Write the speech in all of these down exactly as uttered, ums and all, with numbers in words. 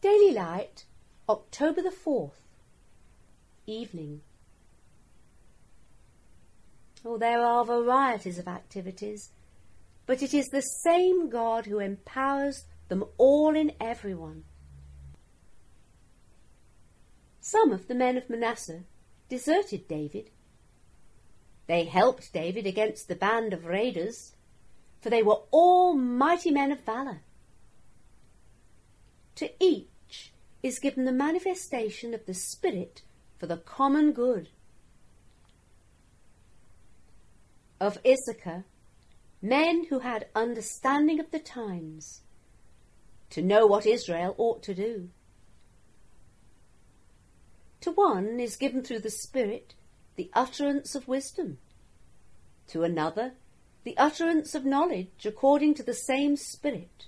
Daily Light, October the fourth, evening. Oh, there are varieties of activities, but it is the same God who empowers them all in everyone. Some of the men of Manasseh deserted David. They helped David against the band of raiders, for they were all mighty men of valour. To each is given the manifestation of the Spirit for the common good. Of Issachar, men who had understanding of the times, to know what Israel ought to do. To one is given through the Spirit the utterance of wisdom, to another the utterance of knowledge according to the same Spirit.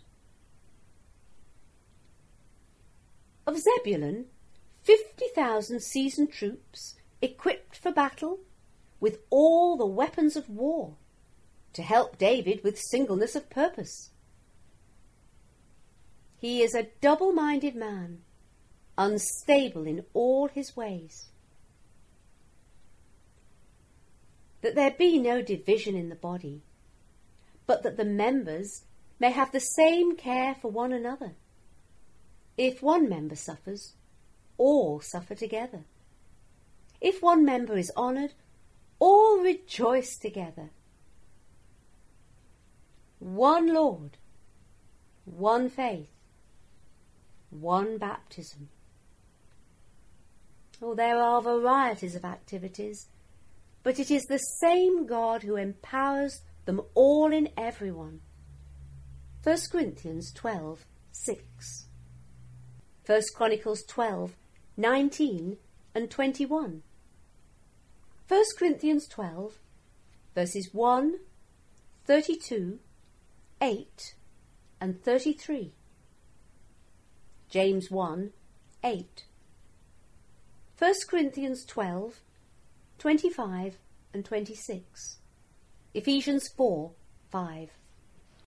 Of Zebulun, fifty thousand seasoned troops, equipped for battle, with all the weapons of war, to help David with singleness of purpose. He is a double-minded man, unstable in all his ways. That there be no division in the body, but that the members may have the same care for one another. If one member suffers, all suffer together. If one member is honoured, all rejoice together. One Lord, one faith, one baptism. Oh, there are varieties of activities, but it is the same God who empowers them all in everyone. First Corinthians twelve, six. First Chronicles twelve, nineteen and twenty-one. First Corinthians twelve, verses one, thirty-two, eight and thirty-three. James one, eight. First Corinthians twelve, twenty-five and twenty-six. Ephesians four, five.